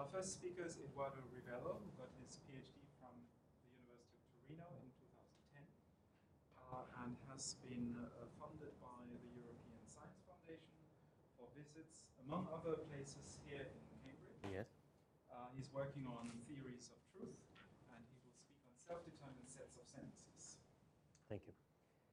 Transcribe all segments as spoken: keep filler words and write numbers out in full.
Our first speaker is Eduardo Rivello, who got his PhD from the University of Torino in two thousand ten uh, and has been uh, funded by the European Science Foundation for visits, among other places, here in Cambridge. Yes. Uh, he's working on theories of truth, and he will speak on self-determined sets of sentences. Thank you.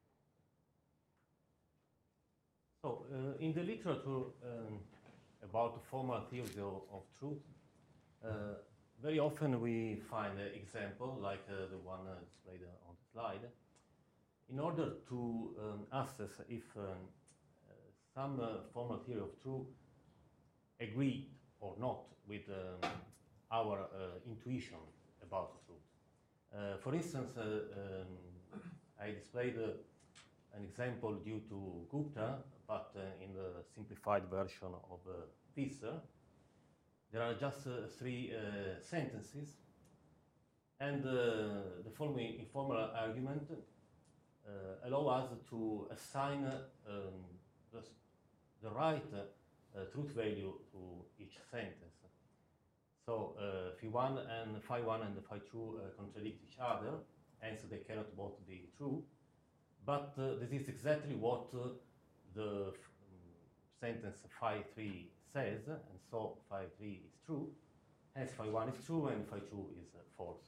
So, uh, in the literature um, about formal theories of, of truth, uh, very often we find an example like uh, the one uh, displayed on the slide. In order to um, assess if um, uh, some uh, formal theory of truth agree or not with um, our uh, intuition about truth. Uh, for instance, uh, um, I displayed uh, an example due to Gupta, but uh, in the simplified version of uh, Visser. There are just uh, three uh, sentences, and uh, the following informal argument uh, allow us to assign um, the, the right uh, truth value to each sentence. So uh, phi one and phi one and phi two uh, contradict each other, hence they cannot both be true. But uh, this is exactly what uh, the um, sentence phi three says, and so phi three is true, hence phi one is true and phi two is uh, false.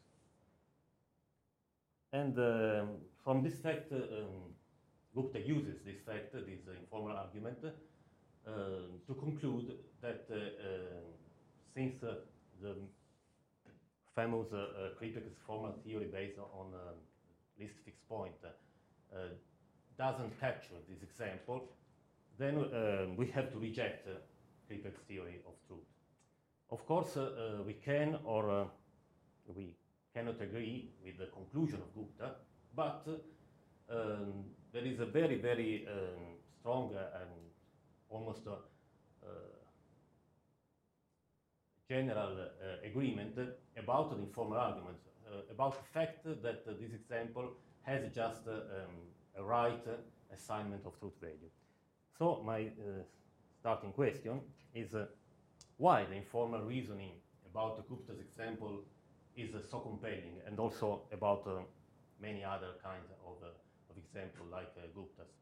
And um, from this fact, uh, um, Gupta uses this fact, this uh, informal argument, uh, to conclude that uh, uh, since uh, the famous uh, Kripke's formal theory based on uh, least fixed point uh, doesn't capture this example, then uh, we have to reject uh, Kripke's theory of truth. Of course, uh, uh, we can or uh, we cannot agree with the conclusion of Gupta, but uh, um, there is a very, very um, strong uh, and almost uh, uh, general uh, agreement about the informal arguments, uh, about the fact that uh, this example has just uh, um, a right uh, assignment of truth value. So my uh, starting question is uh, why the informal reasoning about Gupta's example is uh, so compelling, and also about uh, many other kinds of, uh, of examples like uh, Gupta's.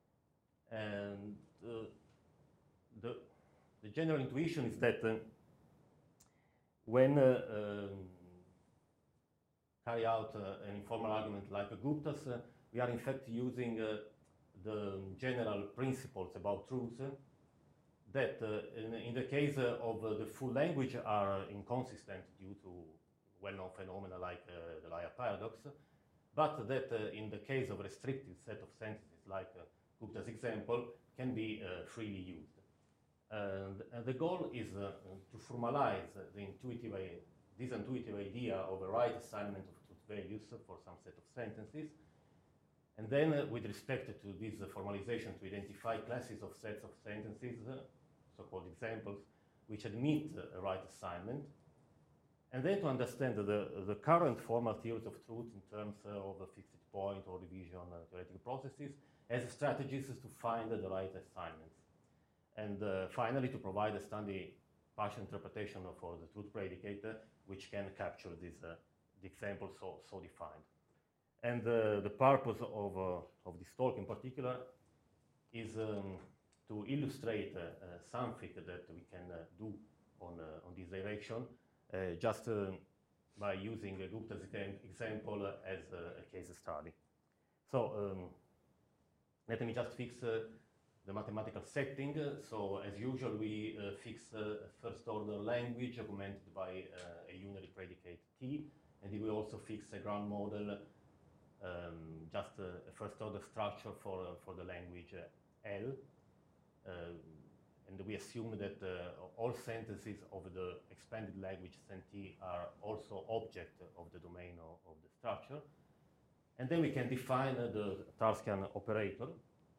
And uh, the, the general intuition is that uh, when uh, um, carry out uh, an informal argument like Gupta's, uh, we are in fact using uh, the general principles about truth uh, that uh, in, in the case uh, of uh, the full language are inconsistent due to well-known phenomena like uh, the liar paradox, but that uh, in the case of a restricted set of sentences like uh, Gupta's example can be uh, freely used. And, and the goal is uh, to formalize the intuitive, this intuitive idea of a right assignment of truth values for some set of sentences, and then uh, with respect to this uh, formalization to identify classes of sets of sentences, uh, so-called examples, which admit uh, a right assignment, and then to understand the, the current formal theories of truth in terms uh, of a fixed point or division uh, theoretical processes as strategies to find uh, the right assignments. And uh, finally, to provide a standard partial interpretation for the truth predicate, uh, which can capture this, uh, the example so, so defined. And uh, the purpose of, uh, of this talk in particular is um, to illustrate uh, uh, something that we can uh, do on, uh, on this direction, uh, just uh, by using uh, Gupta's example as a, a case study. So um, let me just fix uh, the mathematical setting. So as usual, we uh, fix uh, a first order language augmented by uh, a unary predicate T, and we also fix a ground model, um, just a, a first order structure for, uh, for the language uh, L. Uh, and we assume that uh, all sentences of the expanded language N T are also object of the domain of, of the structure. And then we can define uh, the Tarskian operator.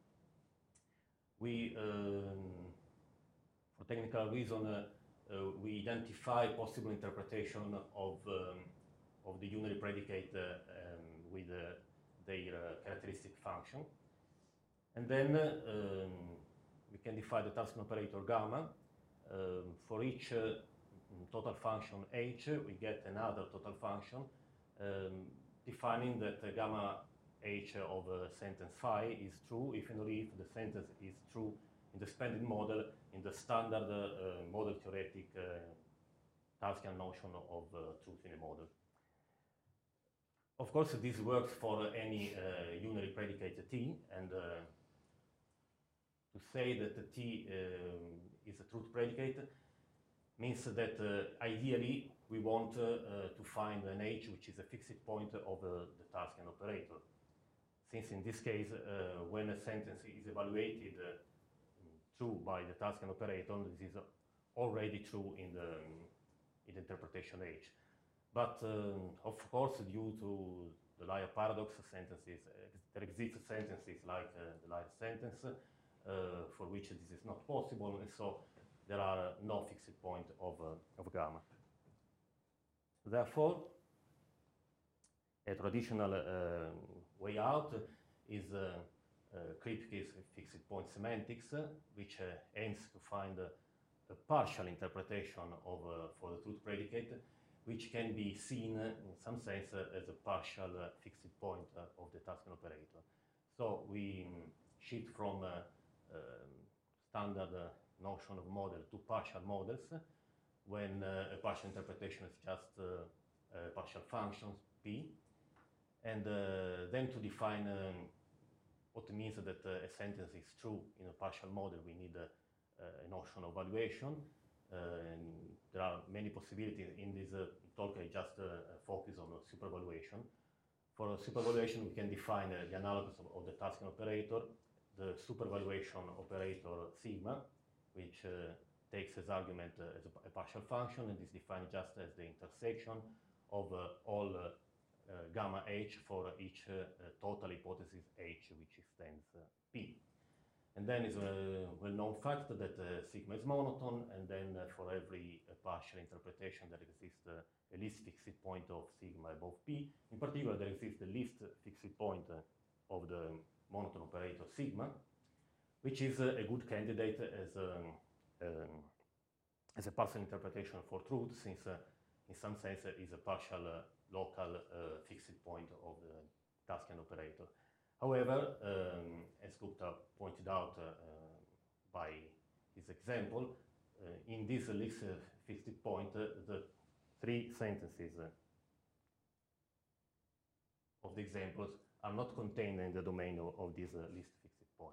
We, um, for technical reason, uh, uh, we identify possible interpretation of, um, of the unary predicate uh, um, with uh, their uh, characteristic function. And then uh, um, we can define the Tarskian operator gamma um, for each uh, total function h, we get another total function um, defining that uh, gamma h of uh, sentence phi is true if and only if the sentence is true in the expanded model in the standard uh, uh, model theoretic uh, Tarskian notion of uh, truth in a model. Of course, this works for any uh, unary predicate T, and uh, to say that the T um, is a truth predicate means that uh, ideally we want uh, uh, to find an H which is a fixed point of uh, the Tarskian operator. Since in this case, uh, when a sentence is evaluated uh, true by the Tarskian operator, this is already true in the, in the interpretation H. But um, of course, due to the liar paradox, sentences, uh, there exist sentences like uh, the liar sentence uh, for which this is not possible, and so there are no fixed point of, uh, of gamma. Therefore, a traditional uh, way out is uh, uh, Kripke's fixed point semantics, uh, which uh, aims to find uh, a partial interpretation of uh, for the truth predicate, which can be seen uh, in some sense uh, as a partial uh, fixed point uh, of the Tarskian operator. So we um, shift from uh, um, standard uh, notion of model to partial models uh, when uh, a partial interpretation is just uh, a partial function P, and uh, then to define um, what means that uh, a sentence is true in a partial model, we need a, a notion of valuation. Uh, and there are many possibilities in this uh, talk. I just uh, focus on uh, supervaluation. For supervaluation, we can define uh, the analogous of, of the Tarskian operator, the supervaluation operator sigma, which uh, takes as argument uh, as a, a partial function and is defined just as the intersection of uh, all uh, uh, gamma h for each uh, uh, total hypothesis h, which extends uh, P. And then is a well-known fact that uh, sigma is monotone, and then uh, for every uh, partial interpretation there exists uh, a least fixed point of sigma above P. In particular, there exists the least fixed point uh, of the monotone operator sigma, which is uh, a good candidate as a, um, as a partial interpretation for truth, since uh, in some sense uh, is a partial uh, local uh, fixed point of the Tarskian operator. However, um, as Gupta pointed out uh, uh, by his example, uh, in this least uh, fixed point, uh, the three sentences uh, of the examples are not contained in the domain of, of this uh, least fixed point.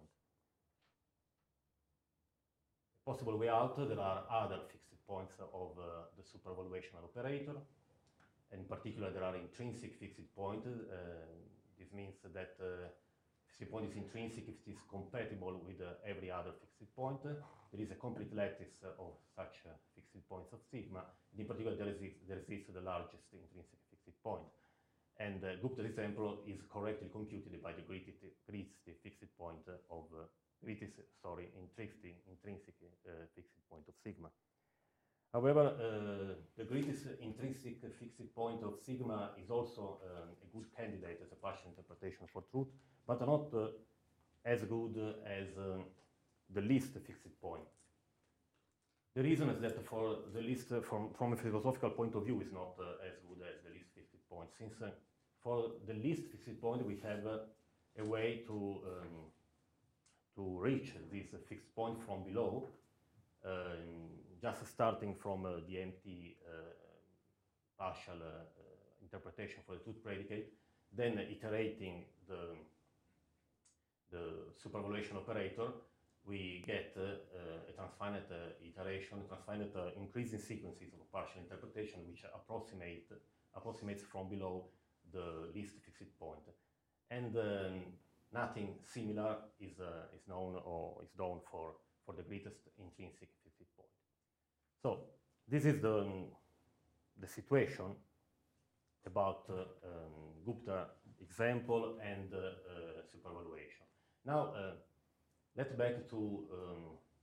A possible way out, there are other fixed points of uh, the supervaluation operator. In particular, there are intrinsic fixed points. Uh, This means that uh, fixed point is intrinsic if it is compatible with uh, every other fixed point. There is a complete lattice uh, of such uh, fixed points of sigma. And in particular, there exists, there exists the largest intrinsic fixed point. And uh, Gupta's example is correctly computed by the greatest, greatest fixed point of uh, greatest, sorry, intrinsic, intrinsic uh, fixed point of sigma. However, uh, the greatest intrinsic fixed point of sigma is also um, a good candidate as a partial interpretation for truth, but not uh, as good as um, the least fixed point. The reason is that for the least, uh, from, from a philosophical point of view, is not uh, as good as the least fixed point, since uh, for the least fixed point we have uh, a way to, um, to reach this fixed point from below, uh, just starting from uh, the empty uh, partial uh, uh, interpretation for the truth predicate, then uh, iterating the, the supervaluation operator, we get uh, uh, a transfinite uh, iteration, transfinite uh, increasing sequences of partial interpretation which approximate, approximates from below the least fixed point. And um, nothing similar is, uh, is known or is done for, for the greatest intrinsic fixed point. So this is the, um, the situation about uh, um, Gupta example and uh, uh, supervaluation. Now uh, let's back to um,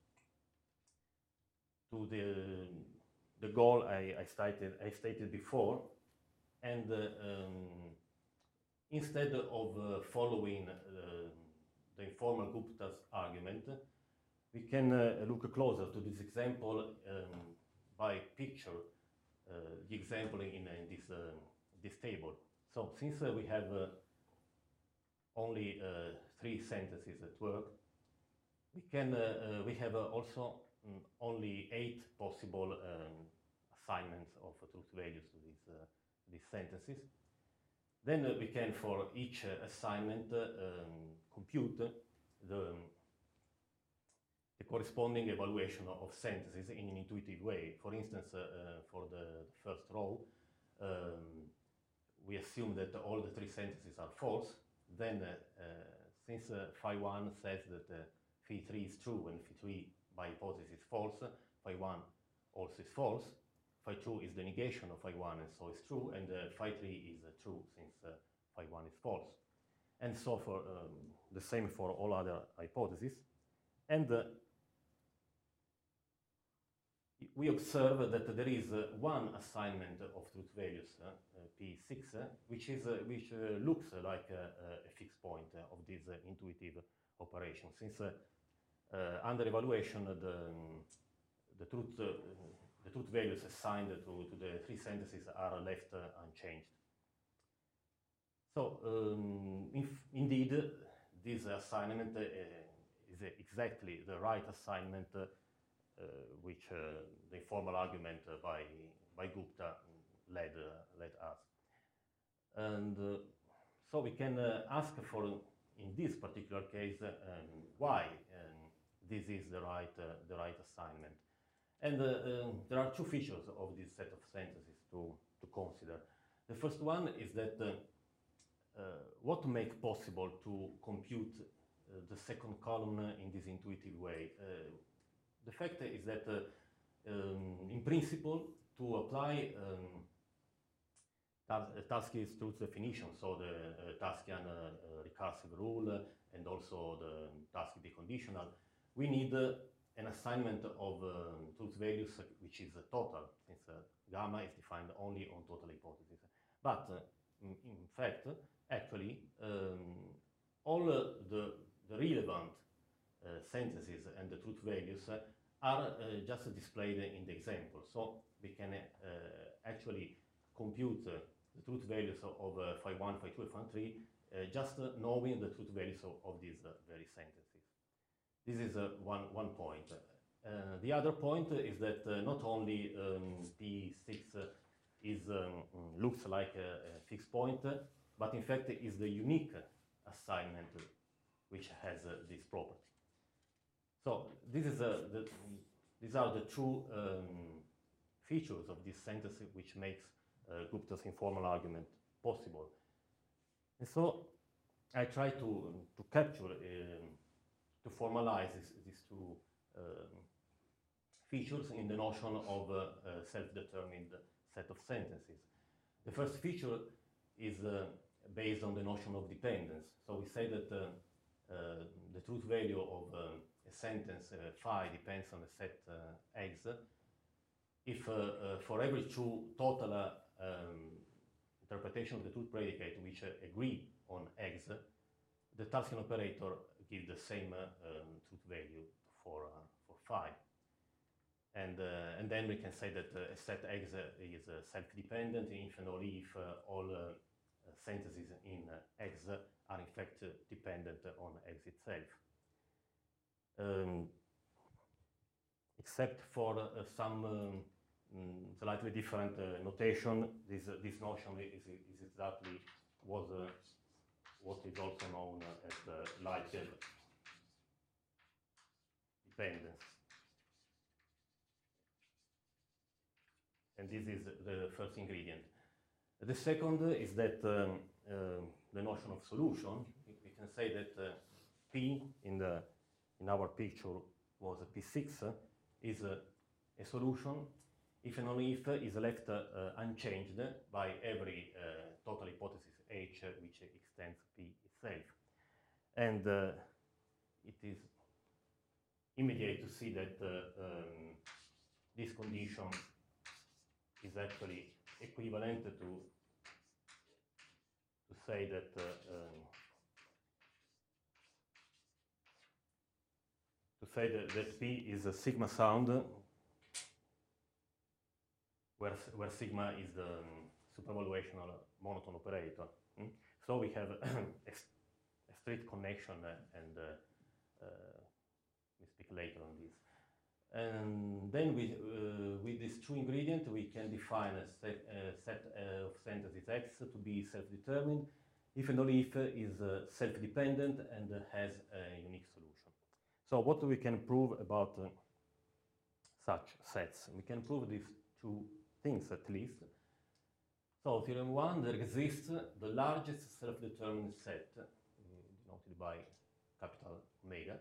to the the goal I, I stated I stated before, and uh, um, instead of uh, following uh, the informal Gupta's argument, we can uh, look closer to this example um, by picture the example in, in this, uh, this table. So since uh, we have uh, only uh, three sentences at work, we can uh, uh, we have uh, also um, only eight possible um, assignments of uh, truth values to these uh, these sentences. Then uh, we can, for each uh, assignment, uh, um, compute the um, the corresponding evaluation of sentences in an intuitive way. For instance, uh, uh, for the first row, um, we assume that all the three sentences are false. Then, uh, uh, since uh, phi one says that uh, phi three is true and phi three by hypothesis is false, phi one also is false, phi two is the negation of phi one and so is true, and uh, phi three is uh, true since uh, phi one is false. And so for um, the same for all other hypotheses. And uh, we observe that there is uh, one assignment of truth values, uh, uh, P six, uh, which, is, uh, which uh, looks like a, a fixed point uh, of this uh, intuitive operation. Since uh, uh, under evaluation, uh, the, um, the, truth, uh, the truth values assigned to, to the three sentences are left uh, unchanged. So, um, if, indeed, this assignment uh, is exactly the right assignment uh, Uh, which uh, the informal argument uh, by, by Gupta led, uh, led us. And uh, so we can uh, ask for, in this particular case, uh, um, why um, this is the right, uh, the right assignment. And uh, um, there are two features of this set of sentences to, to consider. The first one is that uh, uh, what makes possible to compute uh, the second column in this intuitive way. Uh, The fact is that, uh, um, in principle, to apply um, Tarski's truth definition, so the uh, Tarskian uh, uh, recursive rule uh, and also the Tarski deconditional, we need uh, an assignment of um, truth values uh, which is uh, total, since uh, gamma is defined only on total hypotheses. But uh, in, in fact, actually, um, all uh, the, the relevant Uh, sentences and the truth values uh, are uh, just displayed in the example. So we can uh, actually compute uh, the truth values of, of uh, phi one, phi two, and phi three uh, just uh, knowing the truth values of, of these uh, very sentences. This is uh, one, one point. Uh, the other point is that uh, not only um, P six uh, is, um, looks like a, a fixed point, uh, but in fact is the unique assignment which has uh, this property. So this is a, the, these are the two um, features of this sentence which makes uh, Gupta's informal argument possible. And so I try to, to capture, um, to formalize this, these two um, features in the notion of a, a self-determined set of sentences. The first feature is uh, based on the notion of dependence. So we say that uh, uh, the truth value of uh, a sentence uh, phi depends on the set uh, X. If uh, uh, for every true total uh, um, interpretation of the truth predicate which uh, agree on X, the Tarskian operator gives the same uh, um, truth value for, uh, for phi. And, uh, and then we can say that uh, a set X is uh, self-dependent if and only if uh, all uh, sentences in uh, X are in fact uh, dependent on X itself. Um, except for uh, some um, mm, slightly different uh, notation, this, uh, this notion is, is exactly was, uh, what is also known uh, as the Leibniz dependence. And this is the first ingredient. The second is that um, uh, the notion of solution. We can say that uh, P in the in our picture was a P six uh, is a, a solution if and only if is left uh, unchanged by every uh, total hypothesis H uh, which extends P itself. And uh, it is immediate to see that uh, um, this condition is actually equivalent to to say that uh, um, to say that, that P is a sigma sound where, where sigma is the um, supervaluational monotone operator. Mm? So we have a, a strict connection, uh, and uh, uh, we speak later on this. And then we, uh, with these two ingredients, we can define a set, a set of sentences X to be self-determined if and only if is uh, self-dependent and uh, has a unique solution. So what we can prove about uh, such sets? We can prove these two things at least. So theorem one, there exists the largest self-determined set, uh, denoted by capital omega.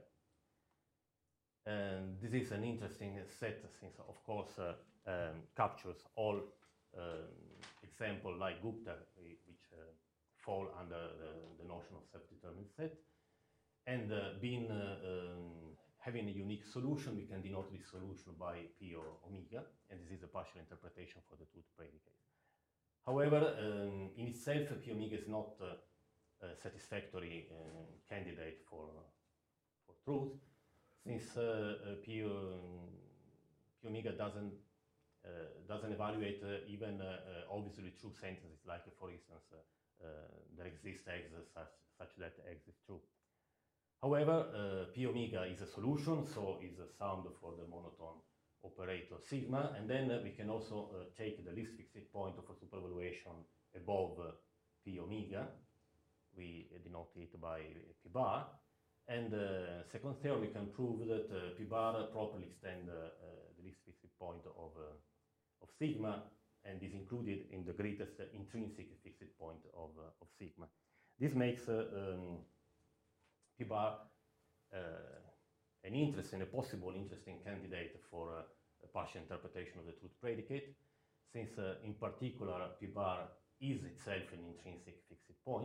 And this is an interesting set since, of course, uh, um, captures all um, examples like Gupta, which uh, fall under the, the notion of self-determined set. And uh, being, uh, um, having a unique solution, we can denote this solution by P or omega, and this is a partial interpretation for the truth predicate. However, um, in itself, P omega is not uh, a satisfactory uh, candidate for, for truth, since uh, uh, P, um, P omega doesn't, uh, doesn't evaluate uh, even uh, uh, obviously true sentences, like, uh, for instance, uh, uh, there exists X such, such that X is true. However, uh, P omega is a solution, so is a sound for the monotone operator sigma, and then uh, we can also uh, take the least fixed point of a supervaluation above uh, P omega. We uh, denote it by P bar. And uh, second theorem, we can prove that uh, P bar properly extend uh, uh, the least fixed point of, uh, of sigma, and is included in the greatest uh, intrinsic fixed point of, uh, of sigma. This makes uh, um, P bar uh, an interesting, a possible interesting candidate for uh, a partial interpretation of the truth predicate, since uh, in particular P bar is itself an intrinsic fixed point,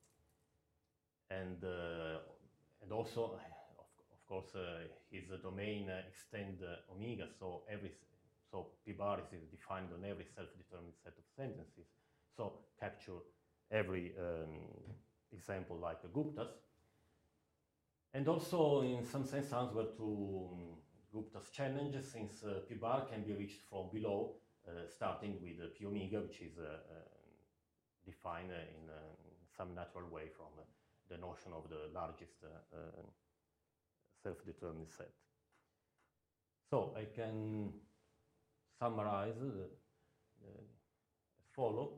and uh, and also, of, of course, uh, his uh, domain uh, extend uh, omega, so every so P bar is defined on every self-determined set of sentences, so capture every um, example like uh, Gupta's. And also, in some sense, answer to um, Gupta's challenge, since uh, P bar can be reached from below, uh, starting with uh, P omega, which is uh, uh, defined uh, in uh, some natural way from uh, the notion of the largest uh, uh, self-determined set. So I can summarize uh, uh, as follow.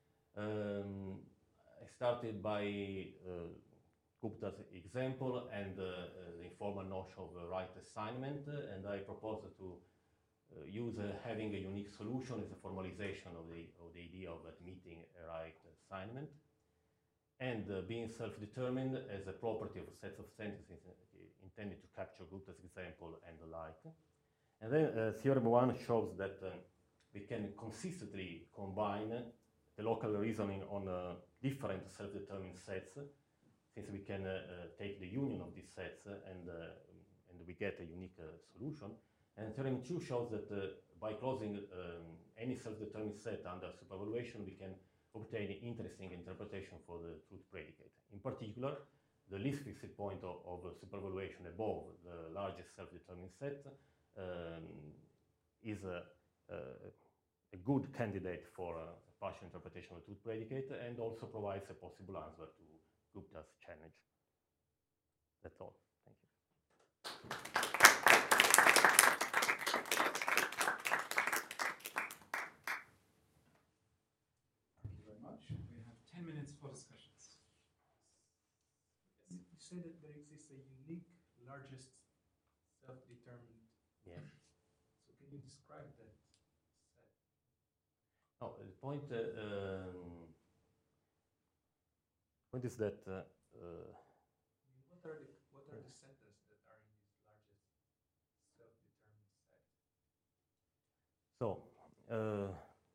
Um, I started by uh, Gupta's example and uh, uh, the informal notion of a right assignment, uh, and I propose to uh, use uh, having a unique solution as a formalization of the, of the idea of admitting a right assignment, and uh, being self-determined as a property of sets of sentences intended to capture Gupta's example and the like. And then uh, theorem one shows that uh, we can consistently combine the local reasoning on uh, different self-determined sets, since we can uh, uh, take the union of these sets uh, and, uh, and we get a unique uh, solution. And theorem two shows that uh, by closing um, any self-determined set under supervaluation, we can obtain an interesting interpretation for the truth predicate. In particular, the least fixed point of, of supervaluation above the largest self-determined set um, is a, a, a good candidate for a partial interpretation of the truth predicate, and also provides a possible answer to Gupta's challenge. That's all. Thank you. Thank you very much. We have ten minutes for discussions. You say that there exists a unique largest self-determined. Yes. So can you describe that set? No, the point, uh, um, point is that uh, uh, I mean, what are the what are the sentences that are in this largest self-determined set? so uh,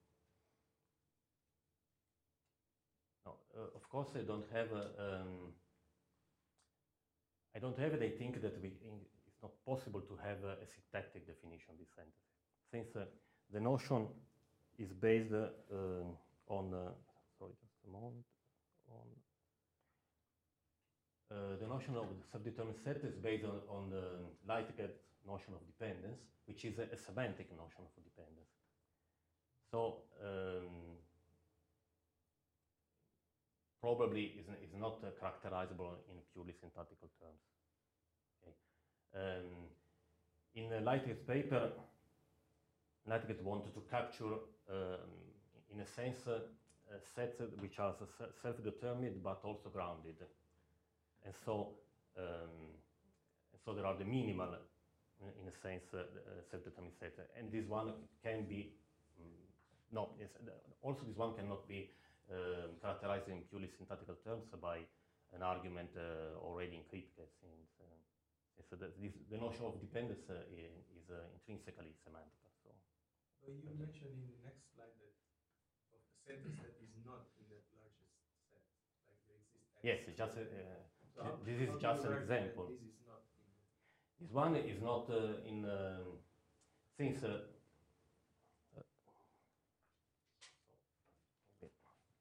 no, uh, of course I don't have a, um, I don't have it. I think that we in, it's not possible to have a, a syntactic definition of this sentence, since uh, the notion is based uh, on uh, sorry just a moment on uh, the notion of the subdetermined set is based on, on the Lightgate notion of dependence, which is a, a semantic notion of dependence. So um, probably is, is not uh, characterizable in purely syntactical terms. Okay. Um, in the Lightyear's paper, Lightyear wanted to capture, um, in a sense, uh, uh, sets which are self-determined but also grounded. And so, um, so there are the minimal, in a sense, uh, uh, self-determined sets. And this one can be, um, no, yes, also this one cannot be um, characterized in purely syntactical terms by an argument uh, already in Kripke, since, uh, since the, this, the notion of dependence uh, is uh, intrinsically semantic. So. But you mentioned in the next slide that of a sentence that is not in the largest set, like there exists X. Yes, it's just a, uh, So how- this how is do just you an argue example. that this is not in the This one is not uh, in, um since, uh, uh, okay.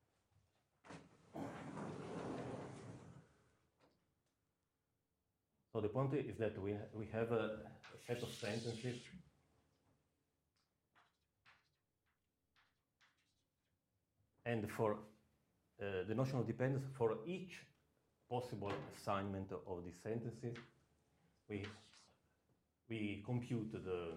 So the point is that we, we have a, a set of sentences and for uh, the notion of dependence, for each possible assignment of these sentences, we, we compute the,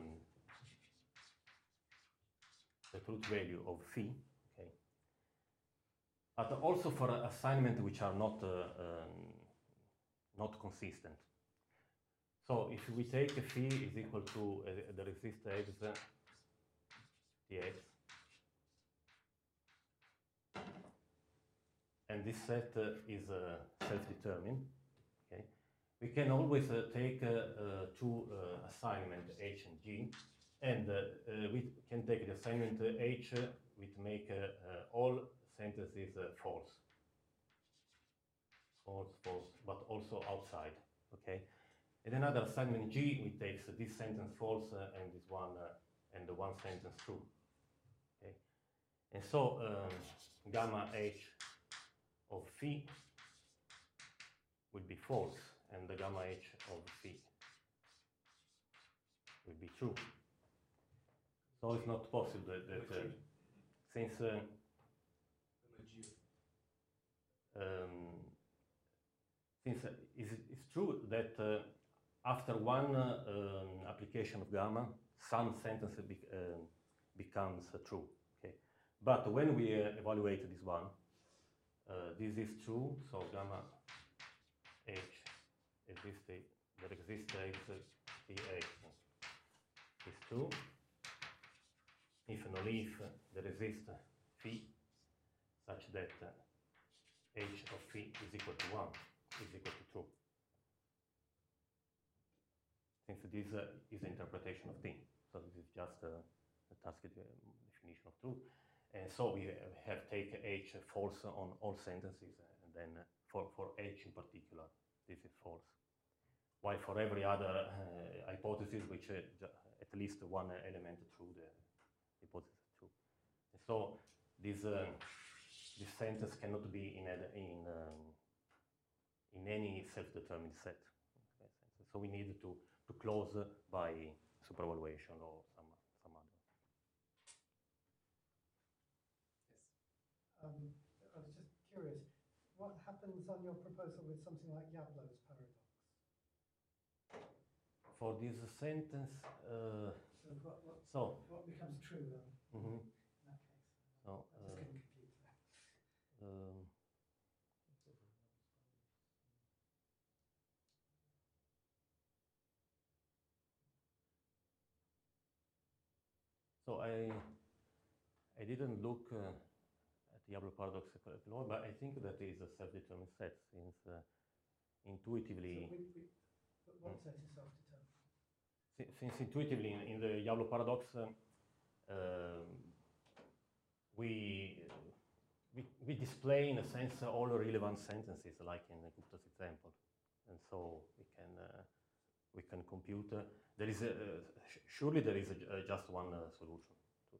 the truth value of phi, okay? But also for assignments which are not, uh, um, not consistent. So if we take a phi is equal to uh, the resist x dx, and this set uh, is uh, self-determined, okay? We can always uh, take uh, uh, two uh, assignments, h and g, and uh, uh, we can take the assignment uh, h, uh, which make uh, uh, all sentences uh, false. False, false, but also outside, okay? And another assignment G, we takes uh, this sentence false uh, and this one, uh, and the one sentence true, okay? And so um, gamma H of phi will be false, and the gamma H of phi will be true. So it's not possible that, that uh, since uh, um, since uh, it's, it's true that uh, after one uh, um, application of gamma, some sentence be, uh, becomes uh, true. Okay, but when we uh, evaluate this one, uh, this is true. So gamma H exists, there exists Px is true. If and only if there exists phi such that uh, H of phi is equal to one, is equal to true. Since this uh, is the interpretation of T, so this is just uh, a tacit uh, definition of truth. And so we have taken H false on all sentences, and then uh, for, for H in particular, this is false. While for every other uh, hypothesis, which uh, at least one element true, the hypothesis is true. And so this, uh, this sentence cannot be in, a, in, um, in any self-determined set. So we need to, to close by supervaluation or some, some other. Yes. Um, I was just curious, what happens on your proposal with something like Yablow's paradox? For this sentence, uh, So what, what, so, what becomes true then mm-hmm. in that case? so I just uh, getting confused there. um, so I I didn't look uh, at the Yablo paradox long, but I think that is a self-determined set, since uh, intuitively. So we, we, but what set is self-determined? Since intuitively in, in the Yablo paradox, uh, um, we, we we display in a sense all relevant sentences, like in Gupta's example, and so we can uh, we can compute. Uh, there is a, uh, surely there is a, uh, just one uh, solution. To,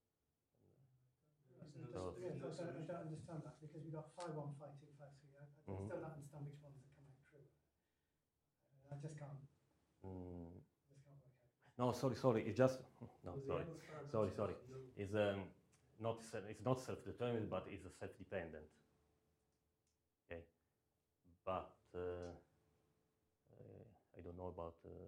Yes, So- I don't, I don't understand that, because we've got phi one, phi two, phi three. I, I Mhm. still don't understand which ones are coming true. I just can't, mm, just can't work out. no, sorry, sorry. It's just no. So the sorry, Ehlers paradox sorry, has sorry. no- Is um, not se- it's not self-determined, but it's self-dependent. Okay, but uh, uh, I don't know about. Uh,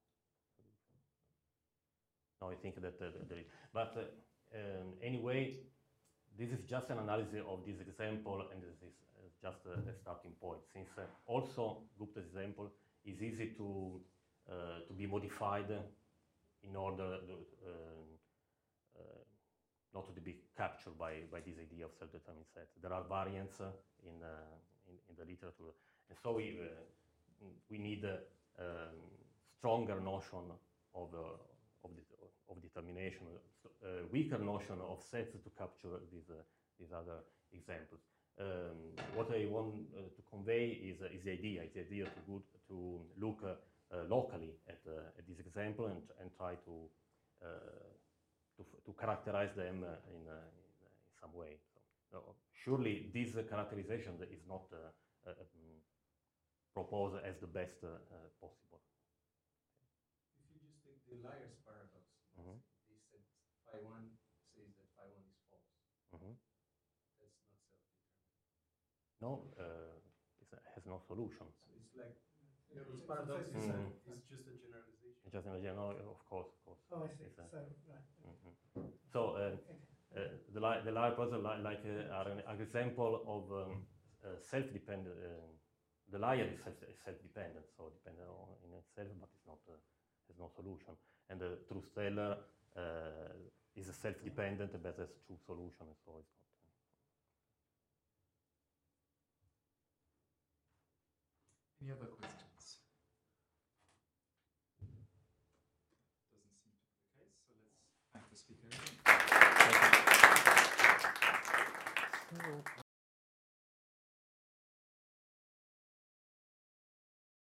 no, I think that uh, there is. But uh, um, anyway, this is just an analysis of this example, and this is uh, just a, a starting point. Since uh, also Gupta's example is easy to uh, to be modified in order to, uh, uh, not to be captured by, by this idea of self-determined set. There are variants uh, in, uh, in, in the literature, and so we, uh, we need a um, stronger notion of, uh, of, the, of determination, a weaker notion of sets to capture these, uh, these other examples. Um, what I want uh, to convey is, uh, is the idea, is the idea to, good, to look uh, uh, locally at, uh, at this example and, and try to uh, To, to characterize them uh, in, uh, in, uh, in some way. So, uh, surely this uh, characterization is not uh, uh, um, proposed as the best uh, uh, possible. If you just take the liar's paradox, Mm-hmm. they said phi one says that phi one is false. Mm-hmm. That's not self-determined. No, uh, it has no solution. So it's like, you know, It's- this it's paradox a- is, Mm. a, is just a generalization. It just, yeah, no, of course, of course. Oh, I see. It's a- So, right. Mhm. So uh, Okay. uh, the li the liar puzzle li like uh, are an, an example of um, uh, self-dependent. Uh, the liar is self- self-dependent, so dependent on in itself, but it's not uh, has no solution. And the truth teller uh, is self-dependent, but has true solution, so it's not. Uh, Any other questions? Doesn't seem to be the case, so let's thank the speaker again. So